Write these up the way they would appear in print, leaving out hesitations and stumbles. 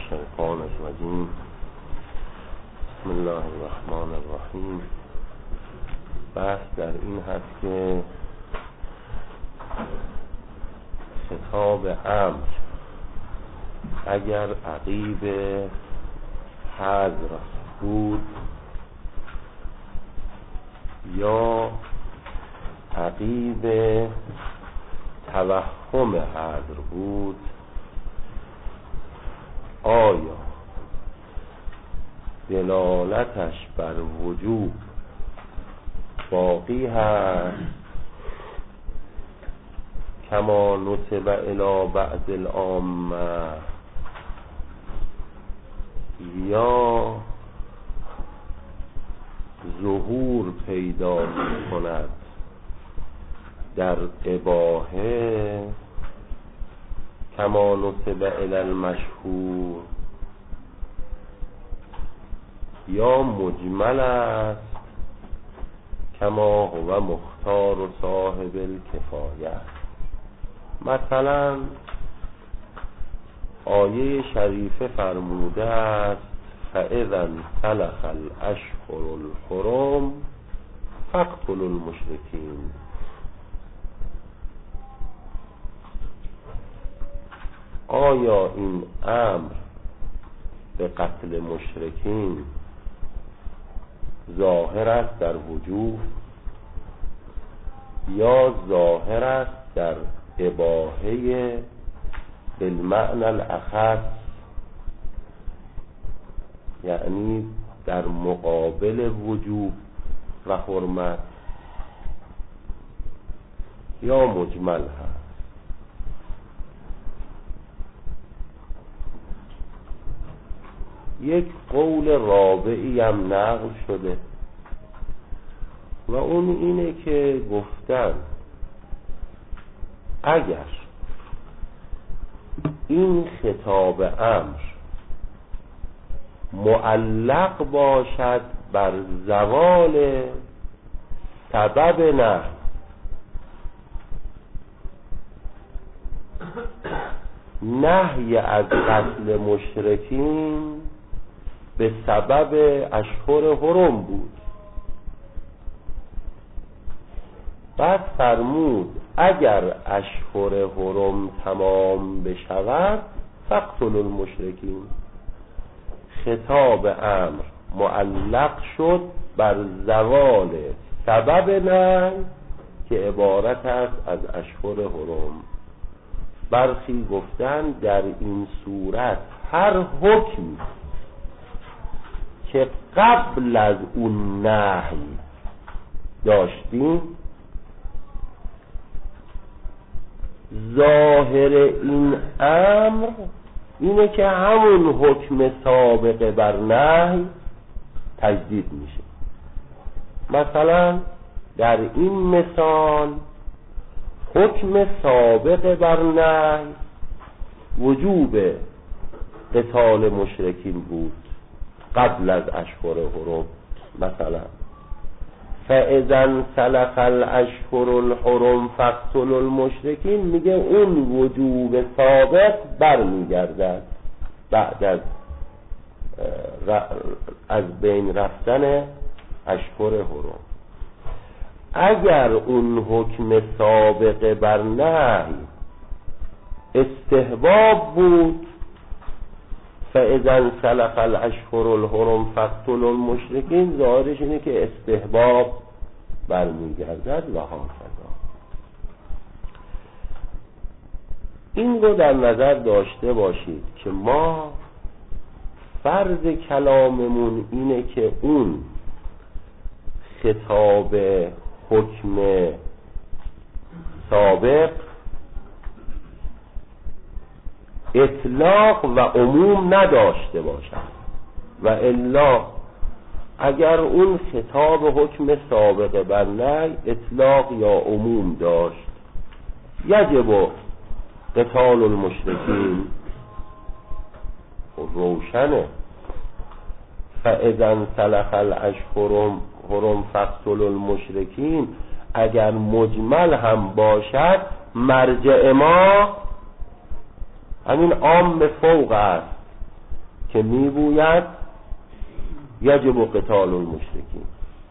الشیطان الرجیم. بسم الله الرحمن الرحیم. بحث در این هست که خطاب امر اگر عقیب حذر بود یا عقیب توهم حذر بود، آیا دلالتش بر وجوب باقی هست کما نسب الی بعض العامه، یا ظهور پیدا کند در اباحه کما نسب الی المشهور، یا مجمل است کما هو مختار و صاحب الکفایه. مثلا آیه شریفه فرموده است فاذا انسلخ الاشهر الحرم فاقتلوا المشرکین. آیا این امر به قتل مشرکین ظاهر است در وجوب یا ظاهر است در اباحه بالمعنى الاخص، یعنی در مقابل وجوب و حرمت، یا مجمل هست؟ یک قول رابعی هم نقل شده و اون اینه که گفتن اگر این خطاب امر معلق باشد بر زوال سبب نهی از قتل مشرکین به سبب اشهر حرم بود، بعد فرمود اگر اشهر حرم تمام بشود فاقتلوا المشرکین. خطاب امر معلق شد بر زوال سبب نهی که عبارت است از اشهر حرم. برخی گفتن در این صورت هر حکمی که قبل از اون نهی داشتیم ظاهر این امر اینه که همون حکم سابقه بر نهی تجدید میشه. مثلا در این مثال حکم سابقه بر نهی وجوب قتال مشرکین بود قبل از اشهر حرم. مثلا فاذا انسلخ الاشهر الحرم فاقتلوا المشرکین، میگه اون وجوب سابق برمیگردد بعد از بین رفتن اشهر حرم. اگر اون حکم سابق بر نهی استحباب بود فاذا انسلخ الاشهر الحرم فاقتلوا المشرکین، ظاهرش اینه که استحباب برمیگردد و هاکذا. این رو در نظر داشته باشید که ما فرض کلاممون اینه که اون خطاب حکم سابق اطلاق و عموم نداشته باشد، و الا اگر اون خطاب حکم سابقه بر نهی اطلاق یا عموم داشت یجب قتال المشرکین، روشنه. فاذا انسلخ الاشهر حرم فاقتلوا المشرکین اگر مجمل هم باشد مرجع ما همین عام به فوق است که میگوید یجب قتال المشرکین.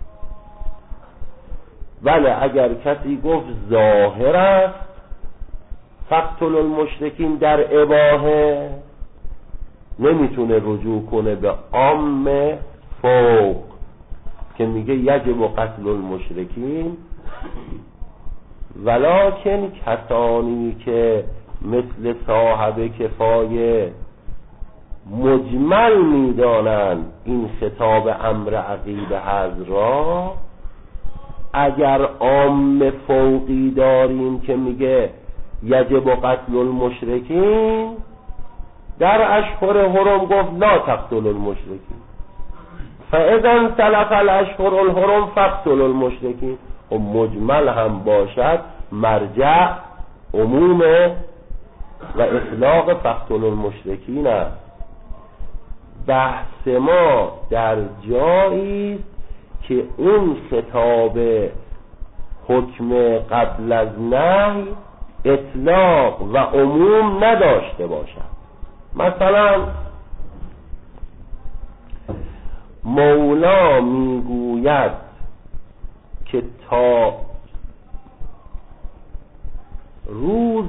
ولی اگر کسی گفت ظاهر است فقتل المشرکین در اباحه، نمیتونه رجوع کنه به عام فوق که میگه یجب قتل المشرکین، ولکن کسانی که مثل صاحب کفایه مجمل میدانند این خطاب امر عقیب هست را، اگر عام فوقی داریم که میگه یجب قتل المشرکین، در اشهر حرم گفت لا تقتل المشرکین، فاذا انسلخ الاشهر الحرم فقتل المشرکین. و مجمل هم باشد مرجع عموم و اطلاق فقتل المشرکین است. بحث ما در جایی که اون خطاب حکم قبل از نهی اطلاق و عموم نداشته باشد. مثلا مولا میگوید که تا روز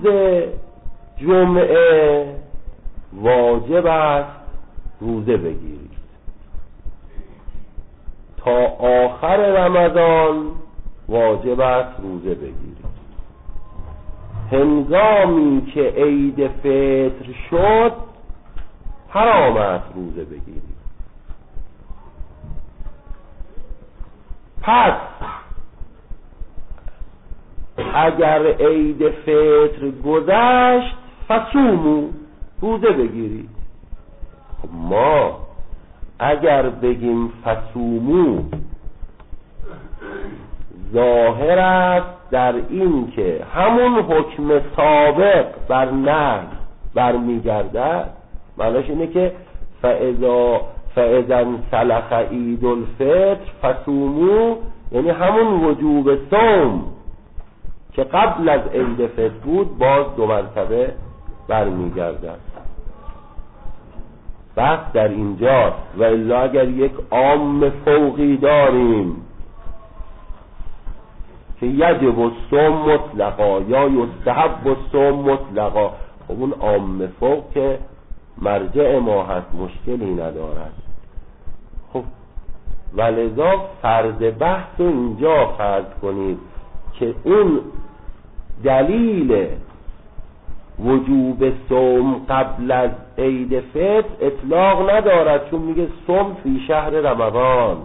جمعه واجب است روزه بگیرید، تا آخر رمضان واجب است روزه بگیرید. هنگامی که عید فطر شد حرام است روزه بگیرید. پس اگر عید فطر گذشت فصومو، روزه بگیرید. ما اگر بگیم فصومو ظاهر است در این که همون حکم سابق بر نهی برمیگردد، معناش اینه که فاذا انسلخ عید الفطر فصومو، یعنی همون وجوب صوم که قبل از عید فطر بود باز دو مرتبه برمیگردد. بس در اینجا و الا اگر یک عام فوقی داریم که یجب الصوم مطلقا یا یستحب الصوم مطلقا، خب اون عام فوق که مرجع ما هست مشکلی ندارد. خب ولذا فرض بحث رو اینجا فرض کنید که اون دلیل وجوب صوم قبل از عید فطر اطلاق ندارد، چون میگه صوم فی شهر رمضان.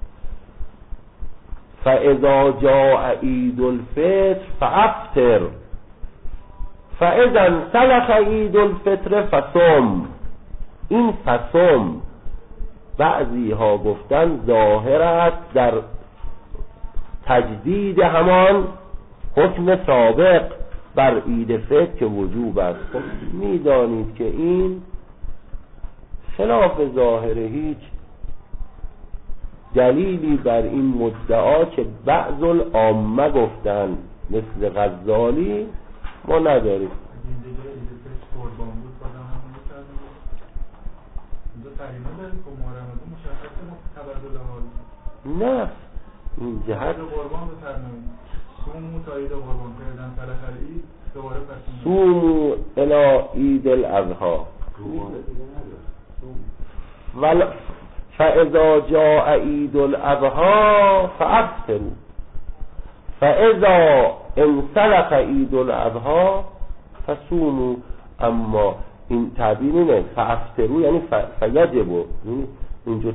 فاذا جاء عید الفطر فافطر فاذا انسلخ عید الفطر فصم. این فصم بعضی ها گفتن ظاهر است در تجدید همان حکم سابق بر عید فطر که وجوب است. خب میدانید که این خلاف ظاهر هیچ دلیلی بر این مدعا که بعض العامه گفتن مثل غزالی ما نداریم. نه این جهت صوموا الى عید الاضحی فاذا جاء عید الاضحی فافطروا فاذا انسلخ عید الاضحی فصوموا. اما این تعبیر اینه فافطروا یعنی فیجب، اینجا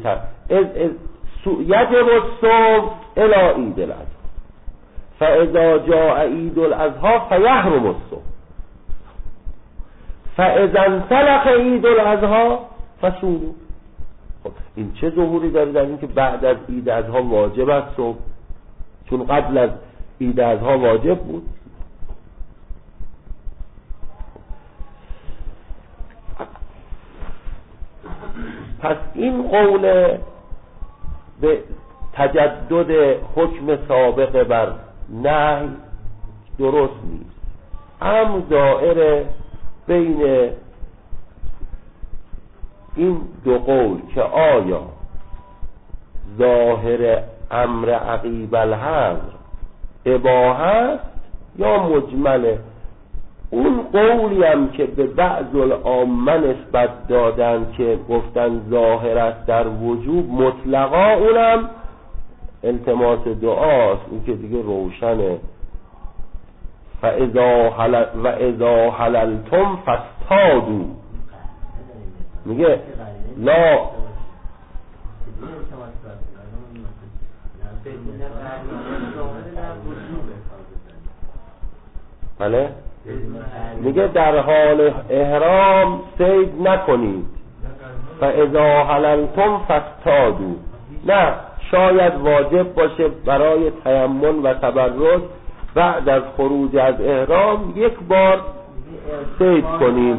یجب الصوم الى عید الاضحی فاذا جاء عید الاضحی فیحرم الصوم فاذا انسلخ عید الاضحی فصوموا. خب این چه ظهوری داره در این که بعد از عید الاضحی واجب است صوم، چون قبل از عید الاضحی واجب بود. پس این قول به تجدد حکم سابق بر نهی درست نیست. هم دائره بین این دو قول که آیا ظاهر امر عقیب الحظر اباحه است یا مجمله. اون قولی هم که به بعض العامه نسبت دادن که گفتن ظاهر است در وجوب مطلقا، اونم التماس دعاست، این که دیگه روشنه. و اذا حللتم فاصطادوا، میگه لا بله، میگه در حال احرام صید نکنید. فاذا حللتم فاصطادوا، نه شاید واجب باشه برای تیمم و تبرک بعد از خروج از احرام یک بار صید کنیم.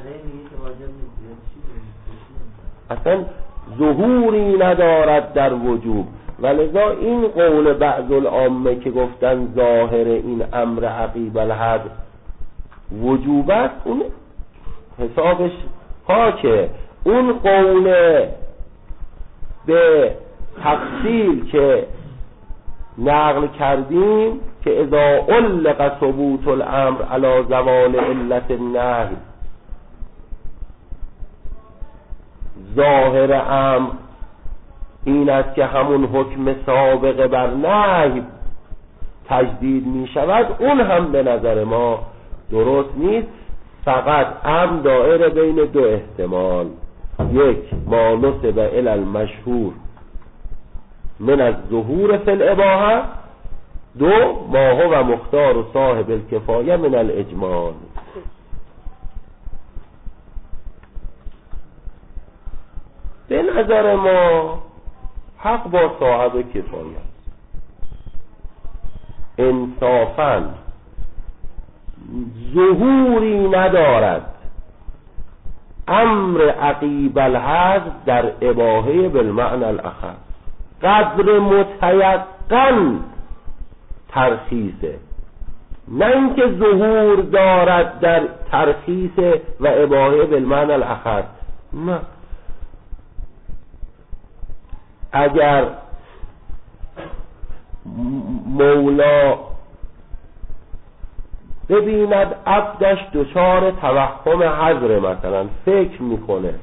اصلا ظهوری ندارد در وجوب، ولذا این قول بعض العامه که گفتن ظاهر این امر عقیب الحد وجوبت، اون حسابش پاکه. اون قول به تفصیل که نقل کردیم که اذا علق ثبوت الامر علی زوال علت النهی، ظاهر امر این است که همون حکم سابقه بر نهی تجدید می شود، اون هم به نظر ما درست نیست. فقط امر دائره بین دو احتمال، یک ما نسب الی المشهور من الظهور فی الاباحه، دو ما هو مختار و صاحب الکفایه من الاجمال. به نظر ما حق با صاحب کفایه. انصافاً ظهوری ندارد امر عقیب الحظ در اباحه بالمعنى الاخر، قدر متیقن ترخیصه، نه اینکه ظهور دارد در ترخیص و اباحه بالمعنى الاخر. نه، اگر مولا ببیند عبدش دچار توهم حضر، مثلا فکر میکنه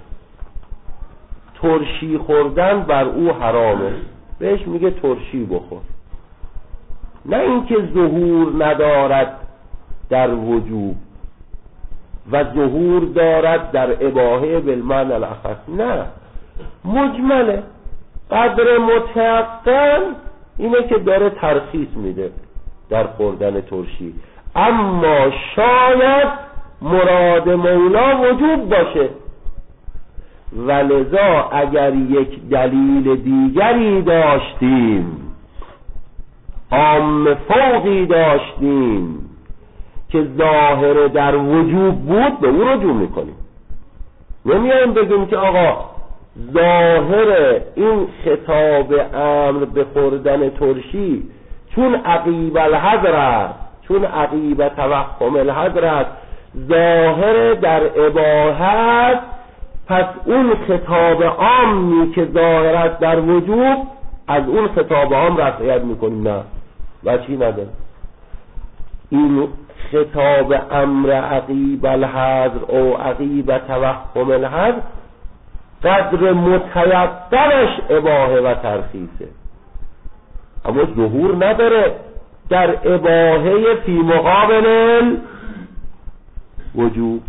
ترشی خوردن بر او حرامه، بهش میگه ترشی بخور، نه اینکه ظهور ندارد در وجوب و ظهور دارد در اباحه بالمعنى الاخر، نه، مجمله. قدر متیقن اینه که داره ترخیص میده در خوردن ترشی، اما شاید مراد مولا وجوب باشه، ولذا اگر یک دلیل دیگری داشتیم، عام فوقی داشتیم که ظاهر در وجوب بود، به او رجوع میکنیم. نمیایم بگیم که آقا ظاهر این خطاب امر به خوردن ترشی چون عقیب الحظر است، چون عقیب توهم الحظر است، ظاهر در اباحت، پس اون خطاب عامی که ظاهر است در وجوب از اون خطاب عام رفعیت میکنیم. نه، وجهی نداره. این خطاب امر عقیب الحظر او عقیب توهم الحظر قدر متیقنش اباحه و ترخیصه، اما ظهور نداره در اباحه فی مقابل وجوب.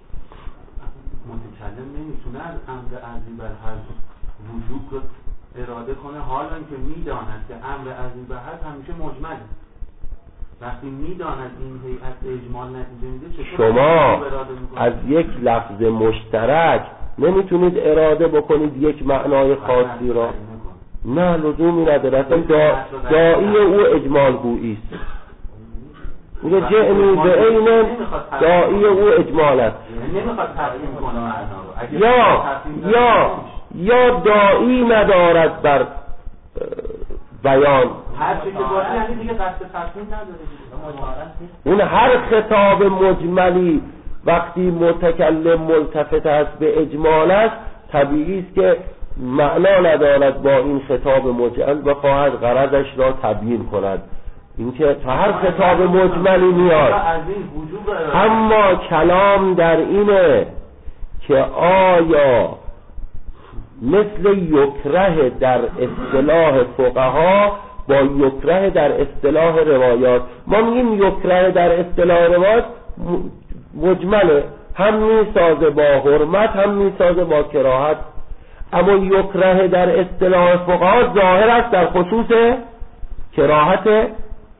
متکلم نمیتونه از امر عقیب الحظر وجوب رو اراده کنه، حالا که میداند که امر عقیب الحظر همیشه مجمله. وقتی میداند این هیئت اجمال نتیجه میده، شما از یک لفظ مشترک نمیتونید اراده بکنید یک معنای خاصی را. نه، لزومی نداره. اصلا داعی او اجمال گویی است. میگه جئنی به عین، داعی او اجمال است. نمیخواد تفسیر کنه معنا رو. یا داعی ندارد بر بیان، هر چیزی که باشه یعنی دیگه قصد تفسیر نداره. اون هر خطاب مجملی وقتی متکلم ملتفت است به اجمال است، طبیعی است که معنا ندارد با این خطاب مجمل بخواهد غرضش را تبیین کند. اینکه تا هر خطاب مجملی میاد، اما کلام در اینه که آیا مثل یکره در اصطلاح فقها با یکره در اصطلاح روایات، ما میگیم یکره در اصطلاح روایات مجمله، هم میسازه با حرمت هم میسازه با کراهت، اما یکره در اصطلاح فقها ظاهر است در خصوص کراهت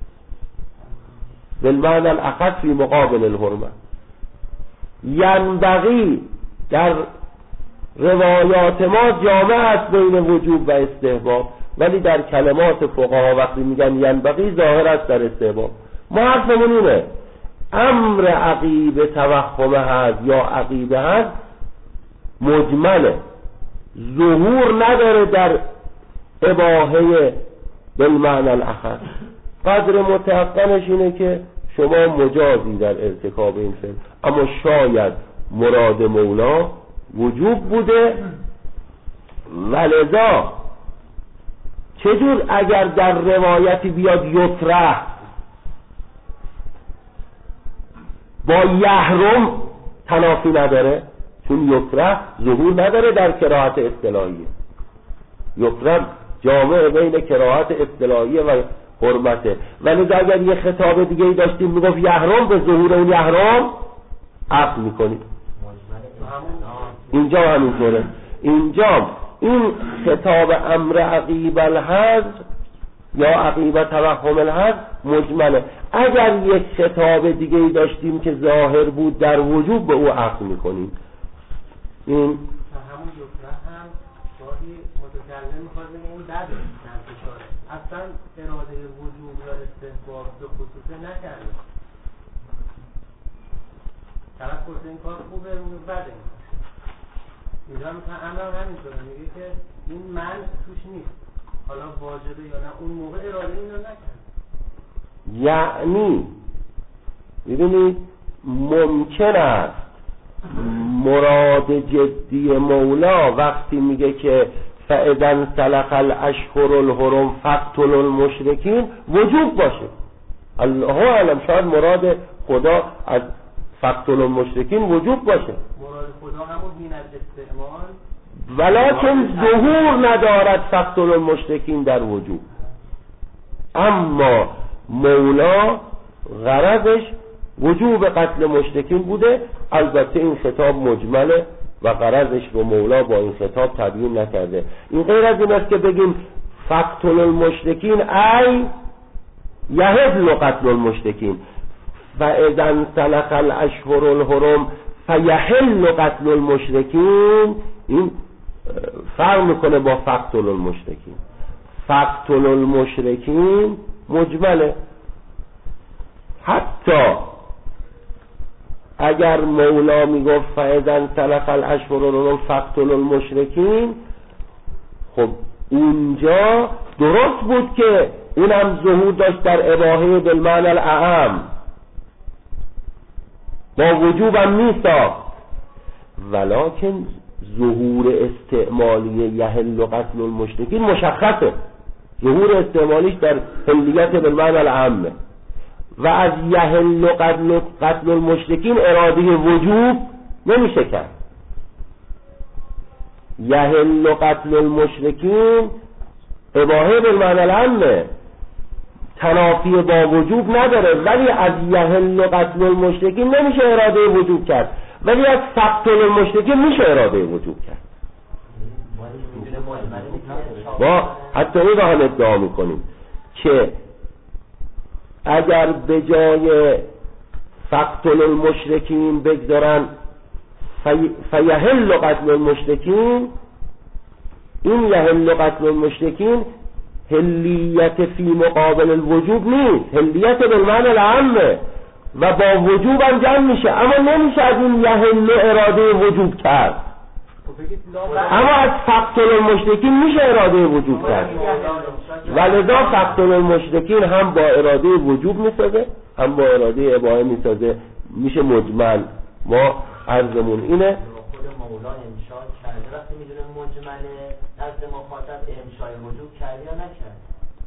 بالمعنى الاخص فی مقابل الحرمت. ینبغی در روایات ما جامع است بین وجوب و استحباب، ولی در کلمات فقها وقتی میگن ینبغی ظاهر است در استحباب. ما حرفمون اینه امر عقیب توهم هست یا عقیبه هست مجمله، ظهور نداره در اباحه بالمعنى الاخص. قدر متحقنش اینه که شما مجازی در ارتکاب این فعل، اما شاید مراد مولا وجوب بوده، ولذا چجور اگر در روایتی بیاد یکره با یحرم تنافی نداره، چون یکره ظهور نداره در کراهت اصطلاحیه. یکره جامع بین کراهت اصطلاحیه و حرمته، ولی اگر یه خطاب دیگه ای داشتیم میگفت یحرم، به ظهور اون یحرم عقل میکنید. اینجا همینطوره، اینجا این خطاب امر عقیب الحظ یا عقیب توهم الحظ مجمله. اگر یک خطاب دیگه ای داشتیم که ظاهر بود در وجوب، به او عقل میکنیم. این همون یکره هم گاهی متکلم میخواد بگه این بده، اصلا اراده وجوب یا استحباب به خصوصه نکرده، طرف گفته این کار خوبه اون بده. اینجا مثلا امر همینطوره، میگه که این من توش نیست، حالا واجبه یا نه، اون موقع اراده این رو نکرد. یعنی ببینید ممکن است مراد جدی مولا وقتی میگه که فاذا انسلخ الاشهر الحرم فاقتلوا المشرکین وجوب باشه. الله اعلم، شاید مراد خدا از فاقتلوا المشرکین وجوب باشه، مراد خدا همون دین الاستعمال، ولکن ظهور ندارد فاقتلوا المشرکین در وجوب. اما مولا غرضش وجوب قتل مشرکین بوده. البته این خطاب مجمله و غرضش رو مولا با این خطاب تبیین نکرده. این غیر از این است که بگیم فقتل المشرکین ای یحل قتل المشرکین، فاذا انسلخ الاشهر الحرم فیحل قتل المشرکین. این فرق میکنه با فقتل المشرکین. فقتل المشرکین مجمله، حتی اگر مولا میگفت فاذا انسلخ الاشهر الحرم فاقتلوا المشرکین، خب اونجا درست بود که اونم ظهور داشت در اباحه بالمعنى الاعم، با وجوبم میساخت، ولکن ظهور استعمالی یحل قتل المشرکین مشخصه، ظهور استعمالیش در حلیت بالمعنى الاعم، و از یحل قتل المشرکین اراده وجوب نمیشه کرد. یحل قتل المشرکین اباحه بالمعنى العام، تنافی با وجوب نداره، ولی از یحل قتل المشرکین نمیشه اراده وجوب کرد، ولی از فقتل المشرکین میشه اراده وجوب کرد. ما حتی این هم ادعا میکنیم که اگر به جای فقتل المشرکین بگذارن فیحل قتل المشرکین، این یحل قتل المشرکین حلیت فی مقابل الوجوب نیست، حلیت بالمعنى العامه و با وجوب هم جمع میشه، اما نمیشه از این یحل اراده وجوب کرد، اما از فقتل المشرکین میشه اراده وجوب کرد. ولذا فقتل المشرکین هم با اراده وجوب میسازه هم با اراده اباحه میسازه، میشه مجمل. ما عرضمون اینه مولا انشاء کرده وقتی میدونه مجمله نزد مخاطب انشاء وجوب کرده یا نکرده؟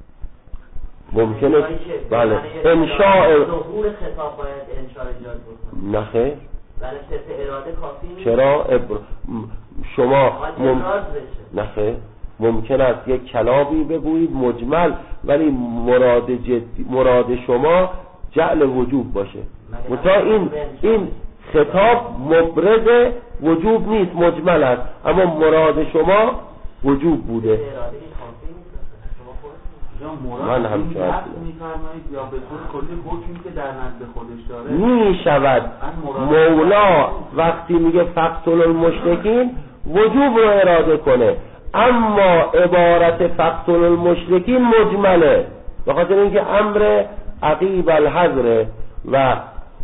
ممکنه بله انشاء ظهور خطاب باید انشاء ایجاد بکنه. نه خیر. ولی صرف اراده کافی نیست. چرا شما نه خیر. ممکن است یک کلامی بگویید مجمل ولی مراد شما جعل وجوب باشه. متا این خطاب مبرز وجوب نیست، مجمل است، اما مراد شما وجوب بوده. من هم چاست یا به طور کلی حکمی که در نزد خودش داره می شود. مولا وقتی میگه فقتل المشرکین وجوب رو اراده کنه، اما عبارت فقتل المشرکین مجمله، به خاطر اینکه امر عقیب الحظر و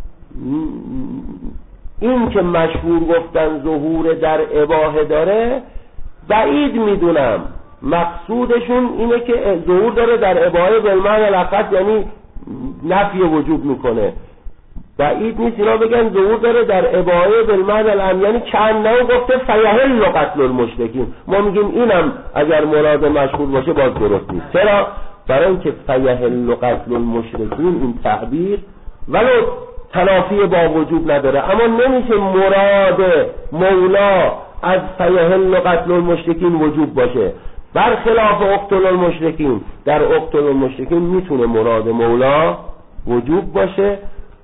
این که مشهور گفتن ظهور در اباحه داره بعید میدونم. مقصودشون اینه که ظهور داره در اباحه بالمعنی الاخص، یعنی نفی وجوب میکنه. بعید نیست اینا بگن ظهور داره در اباحه بالمعنی العام، یعنی چند نوع گفته فیحل قتل المشرکین. ما میگیم اینم اگر مراد مشهور باشه باز درست نیست. چرا؟ برای اینکه فیحل قتل المشرکین این تعبیر ولو تنافی با وجوب نداره، اما نمیشه مراد مولا از فیحل قتل المشرکین وجوب باشه. برخلاف اقتل المشرکین، در اقتل المشرکین میتونه مراد مولا وجوب باشه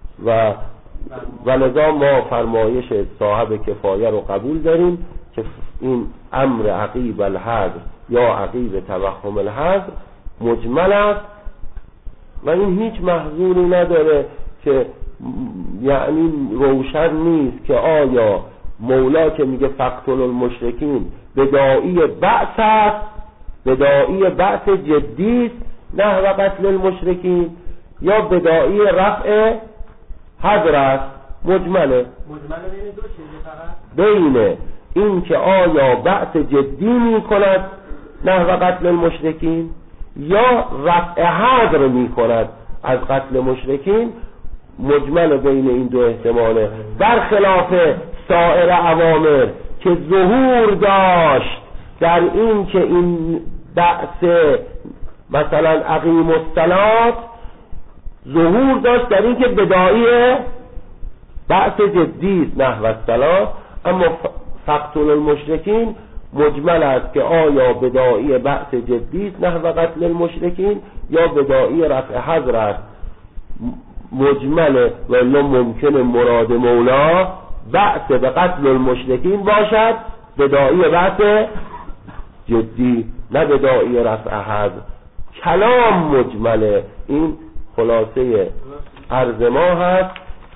و لذا ما فرمایش صاحب کفایه رو قبول داریم که این امر عقیب الحظر یا عقیب توهم الحظر مجمل است و این هیچ محظوری نداره که یعنی روشن نیست که آیا مولا که میگه فقتل المشرکین بداعی بعث است، بداعی بعث جدی است نه و قتل المشرکین، یا بداعی رفع حظر است. مجمله بین دو چیزه، فقط بین این که آیا بعث جدی می کند نه و قتل المشرکین یا رفع حظر می کند از قتل مشرکین، مجمل بین این دو احتماله. برخلاف سایر اوامر که ظهور داشت در این که این بعث مثلا اقیم الصلات ظهور داشت در این که بداعی بعث جدی است نحو الصلات، اما فقتل المشرکین مجمل است که آیا بداعی بعث جدی است نحو قتل المشرکین یا بداعی رفع حظر است. مجمل و الا ممکن مراد مولا بعث به قتل المشرکین باشد، بداعی بعث جدی نه بداعی رفع حظر. کلام مجمله. این خلاصه عرض ما هست.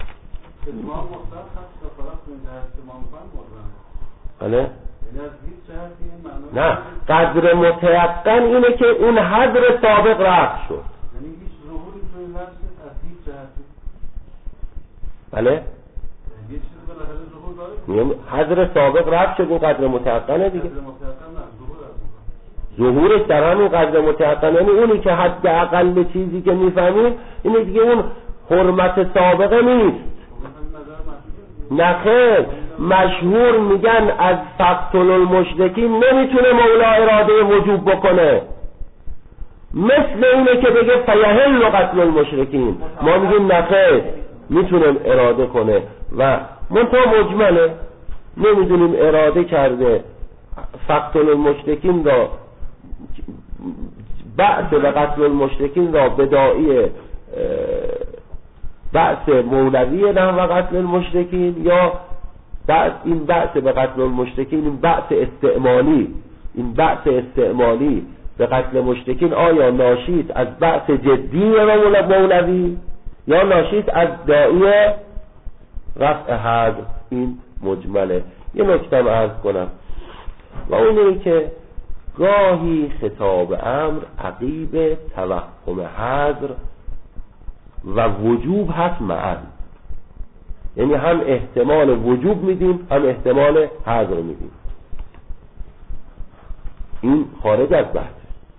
بله؟ نه، قدر متیقن اینه که اون حظر سابق رفع شد. بله؟ حظر سابق رفع شد، این قدر متیقنه دیگه. ظهورش در همین قدر متیقن، یعنی اونی که حد اقل چیزی که میفهمیم اینه دیگه، اون حرمت سابقه نیست. نخیر، مشهور میگن از فقتل المشرکین نمیتونه مولا اراده وجوب بکنه، مثل اینه که بگه فیحل قتل المشرکین. ما میگیم نخیر، میتونه اراده کنه و منتها مجمله، نمیدونیم اراده کرده فقتل المشرکین را بعث و قتل المشرکین را بداعی بعث مولوی نه و قتل المشرکین یا این بعث به قتل المشرکین، این بعث استعمالی، این بعث استعمالی به قتل مشرکین آیا ناشید از بعث جدی و مولوی یا ناشید از داعی رفع حظر. این مجمله. یه نکته عرض کنم و اونه که گاهی خطاب امر عقیب توهم حظر و وجوب هست معا، یعنی هم احتمال وجوب میدیم هم احتمال حظر میدیم. این خارج از بحث،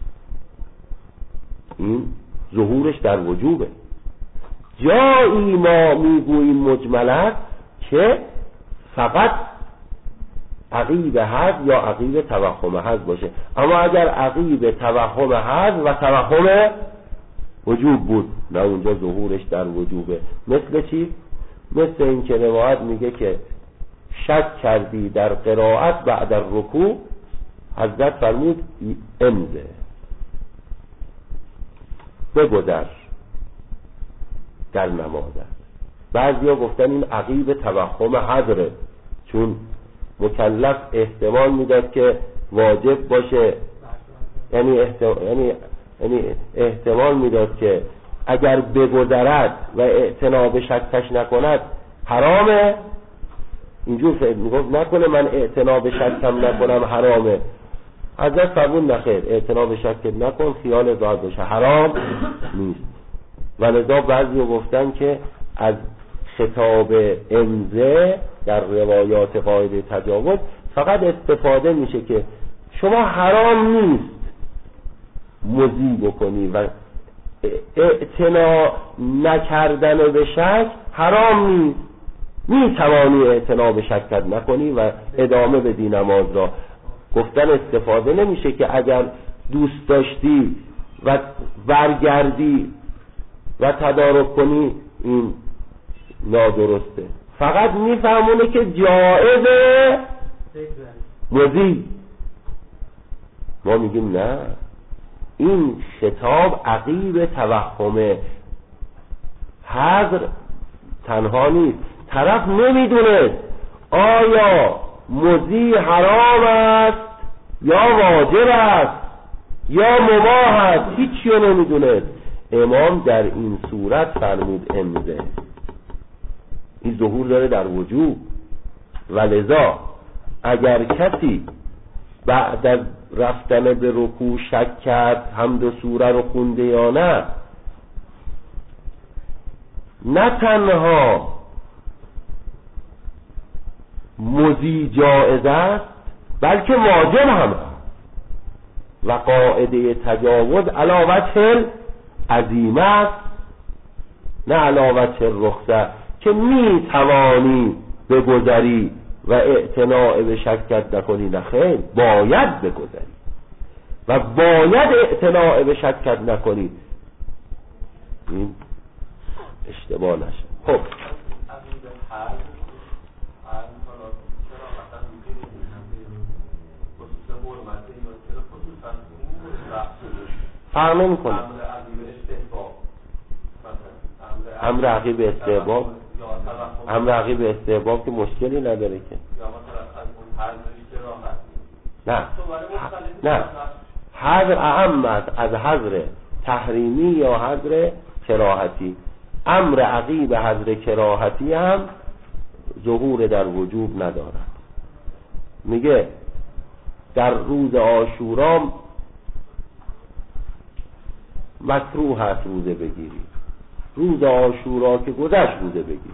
این ظهورش در وجوبه. جایی ما میگوییم مجمل است که فقط عقیب حذف یا عقیب توهم حذف باشه. اما اگر عقیب توهم حذف و توهم وجوب بود، نه اونجا ظهورش در وجوبه. مثل چی؟ مثل این که روایت میگه که شک کردی در قرائت بعد الرکوع، حضرت فرمود امضی، بگذر در نمازت. بعضیا گفتن این عقیب توهم حذره، چون مکلف احتمال میداد که واجب باشه، یعنی احتمال میداد که اگر بگذرد و اعتنا شکش نکند حرامه. اینجور فکر میگفت نکنه من اعتنا شکم نکنم حرامه. حضرت فرمود نخیر، اعتنا شک نکن، خیال راحت باشه، حرام نیست. ولذا بعضی گفتن که از خطاب امضا در روایات قاعده تجاوز فقط استفاده میشه که شما حرام نیست مضی بکنی و اعتنا نکردن به شک حرام نیست، میتوانی اعتنا به شک نکنی و ادامه بدی نماز را. گفتن استفاده نمیشه که اگر دوست داشتی و برگردی و تدارک کنی این نادرسته. فقط میفهمونه که جایزه مضی. ما میگیم نه، این خطاب عقیب توهمه. حذر تنها نیست، طرف نمیدونه آیا مضی حرام است یا واجب است یا مباح است، هیچی رو نمیدونه. امام در این صورت فرمود امضی، این ظهور داره در وجوب. ولذا اگر کسی بعد از رفتن به رکوع شک کرد حمد و سوره رو خونده یا نه تنها مضی جایز است بلکه واجب هم است. و قاعده تجاوز علی وجه عظیمه است نه علی وجه رخصه، که می توانی بگذری و اعتناع به شکت نکنی. نه خیر، باید بگذری و باید اعتناع به شکت نکنی. این اشتباه نشه. خب فرق نمی کنه. امر عقیب استحباب، امر عقیب استحباب که مشکلی نداره که. نه حذر اهم از حذر تحریمی یا حذر کراهتی. امر عقیب حذر کراهتی هم ظهور در وجوب ندارد. میگه در روز عاشورا مکروه هست روزه بگیری، روز عاشورا که گذشت روزه بگیر.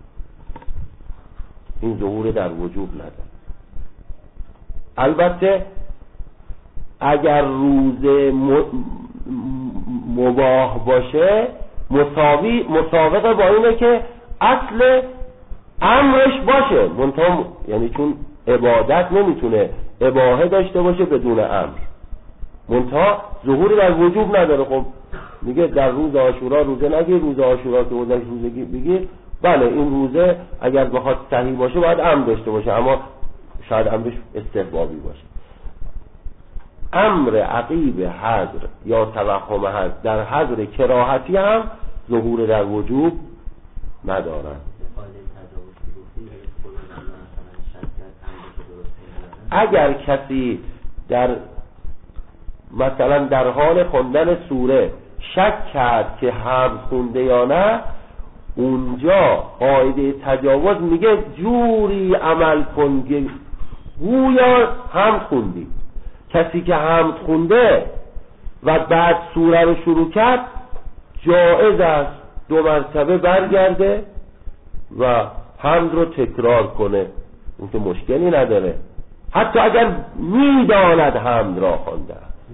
این ظهور در وجوب نداره. البته اگر روزه مباح باشه مساوقه با اینه که اصل امرش باشه، منتها یعنی چون عبادت نمیتونه اباحه داشته باشه بدون امر، منتها ظهور در وجوب نداره. خب میگه در روز عاشورا روزه نگیر، روز عاشورا که گذشت روزه بگیر. بله این روزه اگر بخواد صحیح باشه باید امر داشته باشه، اما شاید امرش استحبابی باشه. امر عقیب حذر یا توهم حذر در حذر کراهتی هم ظهور در وجوب ندارن. اگر کسی در مثلا در حال خوندن سوره شک کرد که هم خونده یا نه، اونجا قاعده تجاوز میگه جوری عمل کن که گویا هم خوندی. کسی که هم خونده و بعد سوره رو شروع کرد جایز است 2 مرتبه برگرده و حمد رو تکرار کنه، اون که مشکلی نداره، حتی اگر میداند حمد را خونده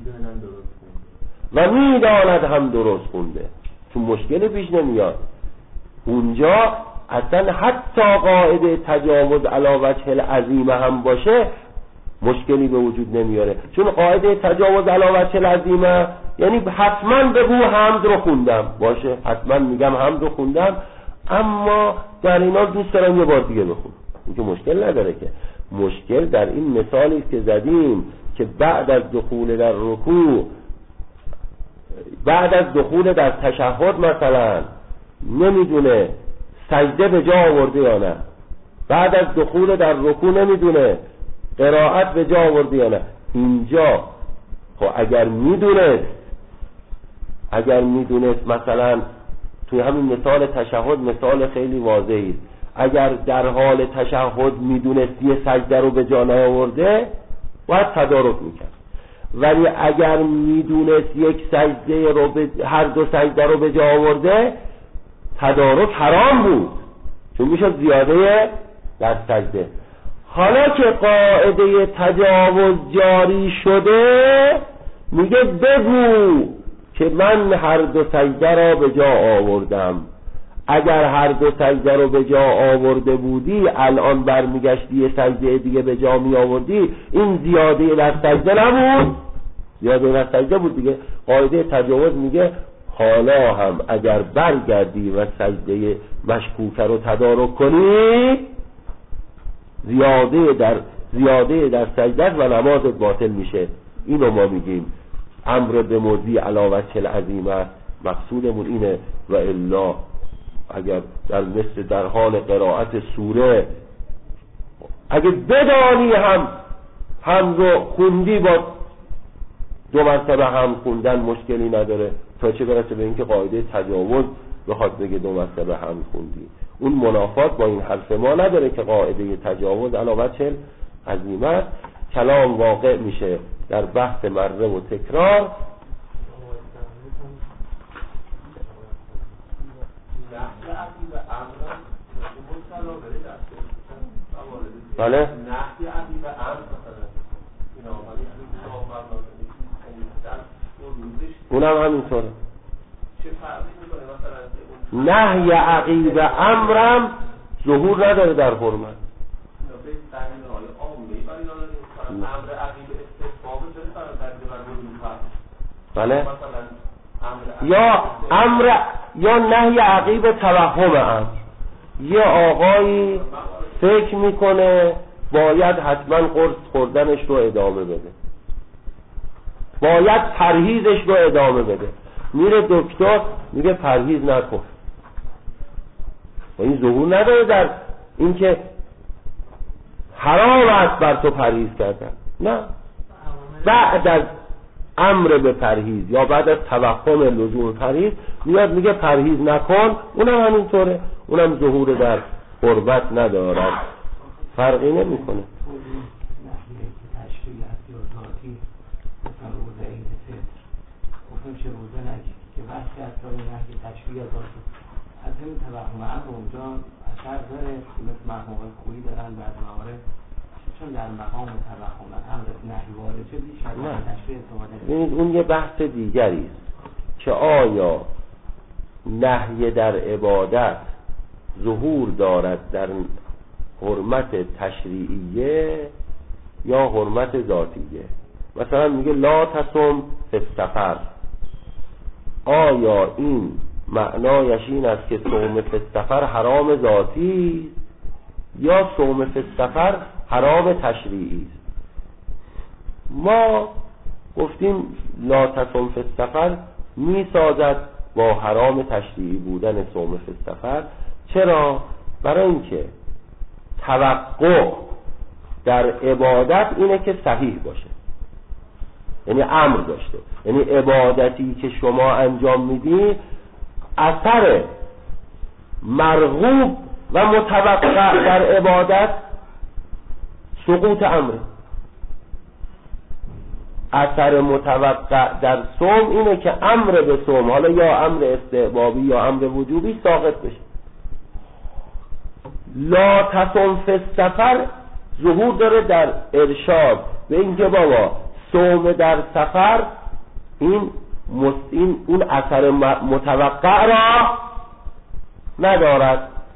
و میداند هم درست خونده، چون مشکلی پیش نمیاد. اونجا اصلا حتی قاعده تجاوز علی وجه العزیمه هم باشه مشکلی به وجود نمیاره، چون قاعده تجاوز علی وجه العزیمه یعنی حتما بگو حمد رو خوندم، باشه حتما میگم حمد رو خوندم، اما در اینا دوست دارم یه بار دیگه بخونم، این که مشکل نداره. که مشکل در این مثالی که زدیم که بعد از دخول در رکوع، بعد از دخول در تشهد مثلا نمیدونه سجده به جا آورده یا نه، بعد از دخول در رکوع نمیدونه قرائت به جا آورده یا نه. اینجا خب اگر میدونست مثلا توی همین مثال تشهد مثال خیلی واضحی، اگر در حال تشهد میدونست یه سجده رو به جا نیاورده باید تدارک میکرد، ولی اگر میدونست یک سجده رو هر دو سجده رو به جا آورده تدارک حرام بود، چون میشه زیاده در سجده. حالا که قاعده تجاوز جاری شده میگه بگو که من هر دو سجده را به جا آوردم، اگر هر دو سجده رو به جا آورده بودی الان برمیگشتی یه سجده دیگه به جا می آوردی، این زیاده در سجده نبود، زیاده در سجده بود دیگه. قاعده تجاوز میگه حالا هم اگر برگردی و سجده مشکوکه رو تدارک کنی زیاده در سجده و نمازت باطل میشه. اینو ما میگیم امر به موضوع علی وجه العزیمه، مقصودمون اینه. و الا اگر در حال قرائت سوره اگه بدانی هم رو خوندی با 2 مرتبه هم خوندن مشکلی نداره، تا چه برسه به اینکه قاعده تجاوز بخواد بگه 2 مرتبه هم خوندی. اون منافات با این حرف ما نداره که قاعده تجاوز علی وجه العزیمه. کلام واقع میشه در بحث مره و تکرار. بله نحی عقی و امر اونم همینطوره. چه فرقی میکنه؟ مثلا نحی عقی و امرم ظهور نداره در حرمت. بله یا نهی عقیب توهم امر. یه آقایی فکر میکنه باید حتما قرص خوردنش رو ادامه بده، باید پرهیزش رو ادامه بده، میره دکتر میگه پرهیز نکن. و این ظهور نداره در اینکه حرام است بر تو پرهیز کردن، نه، بعد از امر به پرهیز یا بعد از توهم لزوم پرهیز میاد میگه پرهیز نکن، اونم همینطوره، اونم ظهور در قربت ندارد، فرقی نمیکنه. از این توهم امر اونجا اثر داره، مثل مرحوم خویی دارن بعد موارد، چون در مقام توهم امر نهی وارد شد بیشتر تشریح استفاده. اون یه بحث دیگری است که آیا نهی در عبادت ظهور دارد در حرمت تشریعیه یا حرمت ذاتیه. مثلا میگه لا تصم فی السفر، آیا این معنایش این است که صوم فی السفر حرام ذاتی یا صوم فی السفر حرام تشریعی است؟ ما گفتیم لا تصم فی السفر میسازد با حرام تشریعی بودن صوم فی السفر. چرا؟ برای اینکه توقع در عبادت اینه که صحیح باشه، یعنی امر داشته، یعنی عبادتی که شما انجام میدی اثر مرغوب و متوقع در عبادت سقوط امر. اثر متوقع در صوم اینه که امر به صوم، حالا یا امر استحبابی یا امر وجوبی، ساقط بشه. لا تصم فی السفر ظهور داره در ارشاد به اینکه بابا صوم در سفر این اون اثر متوقع را ندارد.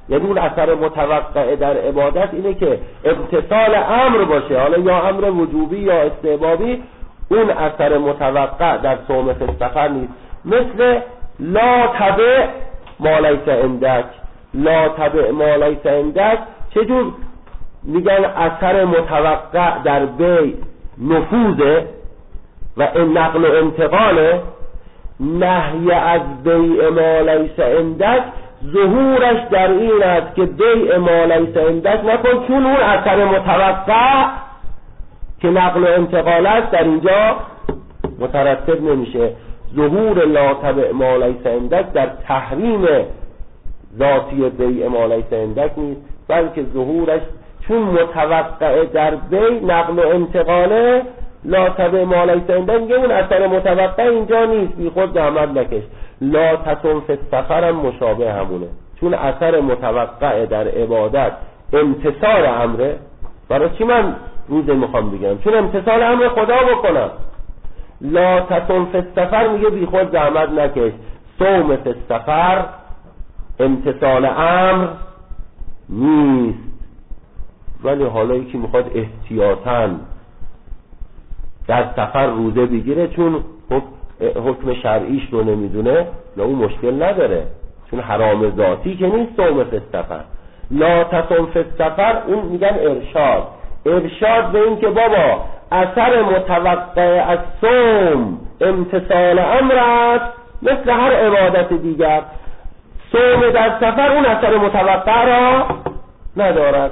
یعنی اون اثر متوقع در عبادت اینه که امتثال امر باشه، حالا یا امر وجوبی یا استحبابی، اون اثر متوقع در صوم فی السفر نیست. مثل لا تبع ما لیس عندک، لا تبع ما لیس عندک چجور میگن اثر متوقع در بیع نفوذه و این نقل و انتقاله، نهی از بیع ما لیس عندک ظهورش در این است که بیع ما لیس عندک نکن، چون اون اثر متوقع که نقل و انتقال است در اینجا مترتب نمیشه. ظهور لا تبع ما لیس عندک در تحریم ذاتی بیع ما لیس عندک نیست، بلکه ظهورش چون متوقع در بیع نقل و انتقاله، لا تبع ما لیس عندک میگه اون اثر متوقع اینجا نیست، بی خود زحمت نکش. لا تصم فی السفر هم مشابه همونه، چون اثر متوقع در عبادت امتثال امره. برای چی من روزه میخوام بگم؟ چون امتثال امر خدا بکنم. لا تصم فی السفر میگه بی خود زحمت نکش. صوم فی السفر امتثال امر نیست، ولی حالا یکی میخواد احتیاطاً در سفر روزه بگیره چون حکم شرعیش رو نمیدونه، نه اون مشکل نداره، چون حرام ذاتی که نیست صوم فی السفر. لا تصم فی السفر اون میگن ارشاد به این که بابا اثر متوقع از صوم امتثال امر است، مثل هر عبادت دیگر. صوم در سفر اون اثر متوقع را ندارد.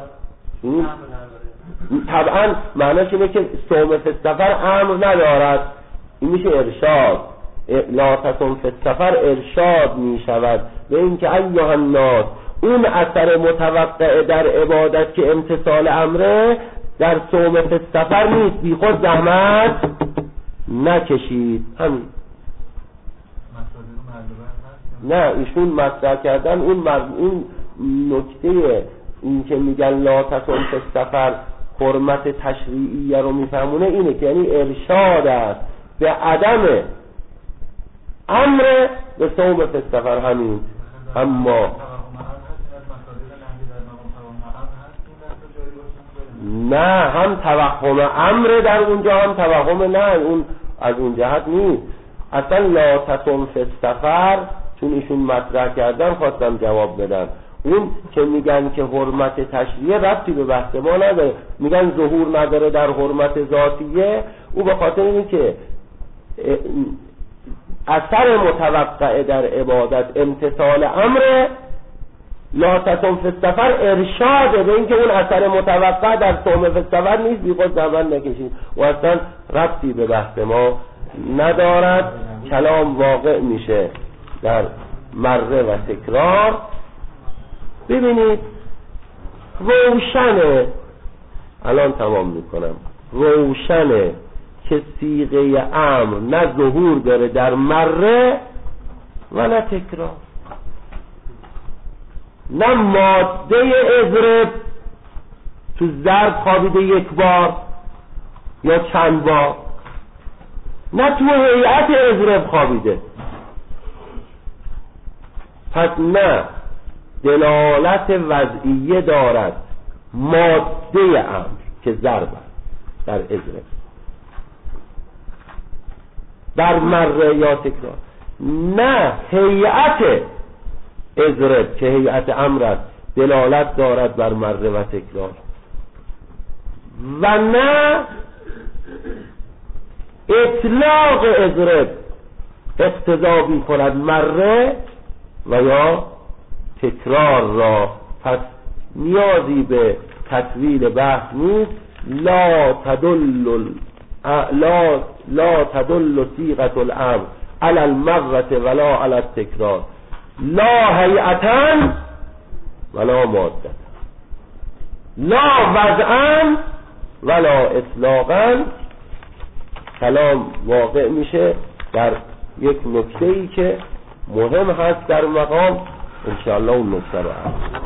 طبعا معنیش اینه که صوم فی السفر امر ندارد، این میشه ارشاد. لا تصم فی السفر ارشاد میشود به این که ایها الناس اون اثر متوقع در عبادت که امتثال امره در صوم فی السفر نیست، بی خود زحمت نکشید. همین. نه ایشون مطرح کردن اون نکته این که میگن لا تصم فی السفر حرمت تشریعیه رو میفهمونه اینه که یعنی ارشاد است به عدم امر به صوم فی السفر. همین. اما نه، هم توهم امر در اونجا هم توهم نه، اون از اون جهت نیست. اصلا لا تصم فی السفر چون ایشون مطرح کردن خواستم جواب بدم. اون که میگن که حرمت تشریعه ربطی به بحث ما نداره، میگن ظهور نداره در حرمت ذاتیه، او به خاطر اینه که اثر متوقع در عبادت امتثال امر. لا تصم فی السفر ارشاده به اینکه اون اثر متوقع در صوم فی السفر نیست، بی خود زحمت نکشید و اصلا ربطی به بحث ما ندارد. کلام واقع میشه در مره و تکرار. ببینید روشنه، الان تمام میکنم، روشنه که صیغه امر نه ظهور داره در مره و نه تکرار، نه ماده اضرب تو ضرب خوابیده یک بار یا چند بار، نه تو هیئت اضرب خوابیده. پس نه دلالت وضعیه دارد ماده امر که ضرب در اضرب، در مره یا تکرار، نه هیئت اضرب که هیئت امر است دلالت دارد بر مره و تکرار، و نه اطلاق اضرب اقتضا می کند مره و یا تکرار را. پس نیازی به تطویل بحث نیست. لا تدل صيغة الامر على المرة ولا على التکرار، لا هیئتا ولا مادة، لا وضعا ولا اطلاقا. کلام واقع میشه در یک نکته‌ای که مهم هست در مقام، انشاءالله اون نکته رو